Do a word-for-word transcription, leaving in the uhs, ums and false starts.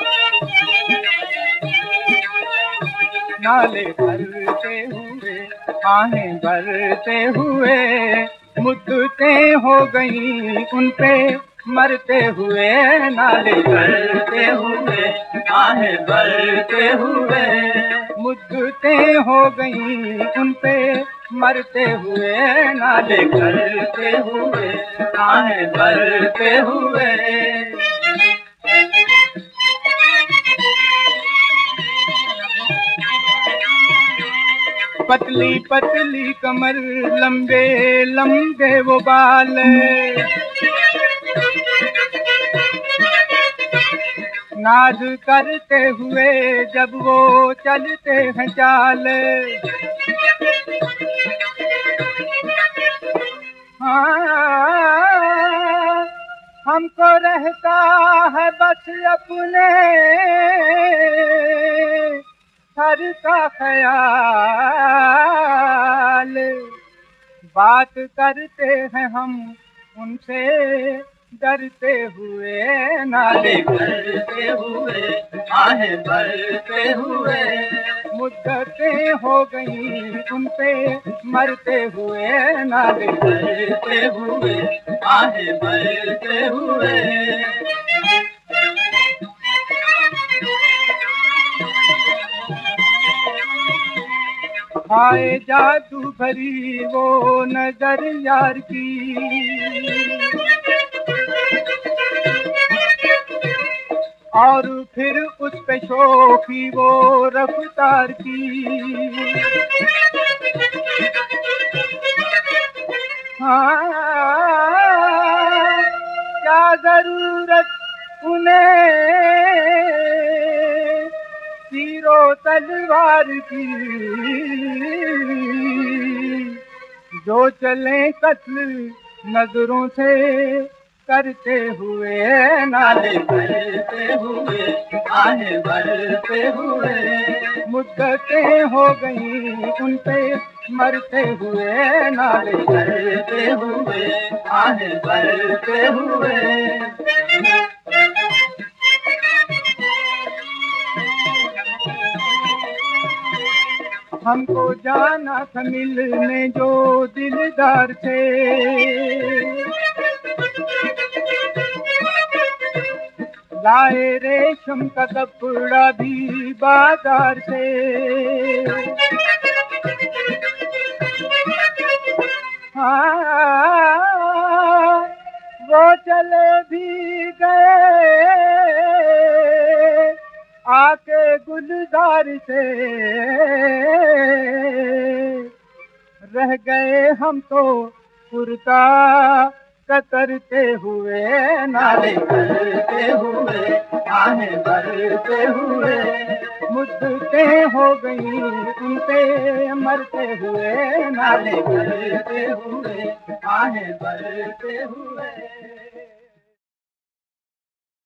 नाले भरते हुए आहें भरते हुए मुद्दते हो गई उन पे मरते हुए। नाले भरते हुए आहें भरते हुए मुद्दते हो गई उन पे मरते हुए। नाले भरते हुए आहें भरते हुए। पतली पतली कमर लंबे लंबे वो बाल, नाज करते हुए जब वो चलते हैं चाल। हाँ, हमको रहता है बस अपने सर का ख्याल। बात करते हैं हम उनसे डरते हुए। नाले भरते हुए आहें भरते हुए मुद्दतें हो गई उन पे मरते हुए। नाले भरते हुए आहें भरते हुए। आए जादू भरी वो नजर यार की, और फिर उस पे शोखी वो रफ्तार की। हाँ, क्या जरूरत उन्हें तीरो तलवार की, जो चले कत्ल नजरों से करते हुए। नाले भरते हुए आहें भरते हुए मुद्दतें हो गई उन पे मरते हुए। नाले भरते हुए आहें भरते हुए। हमको जाना था मिलने जो दिलदार थे, लाए रेशम का कपड़ा भी बाजार से। हाँ, वो चले भी गए आके गुलजार से, रह गए हम तो कुर्ता कतरते हुए। नाले भरते हुए आहें भरते हुए मुद्दतें हो गई उन पे मरते हुए। नाले भरते हुए आहें भरते हुए।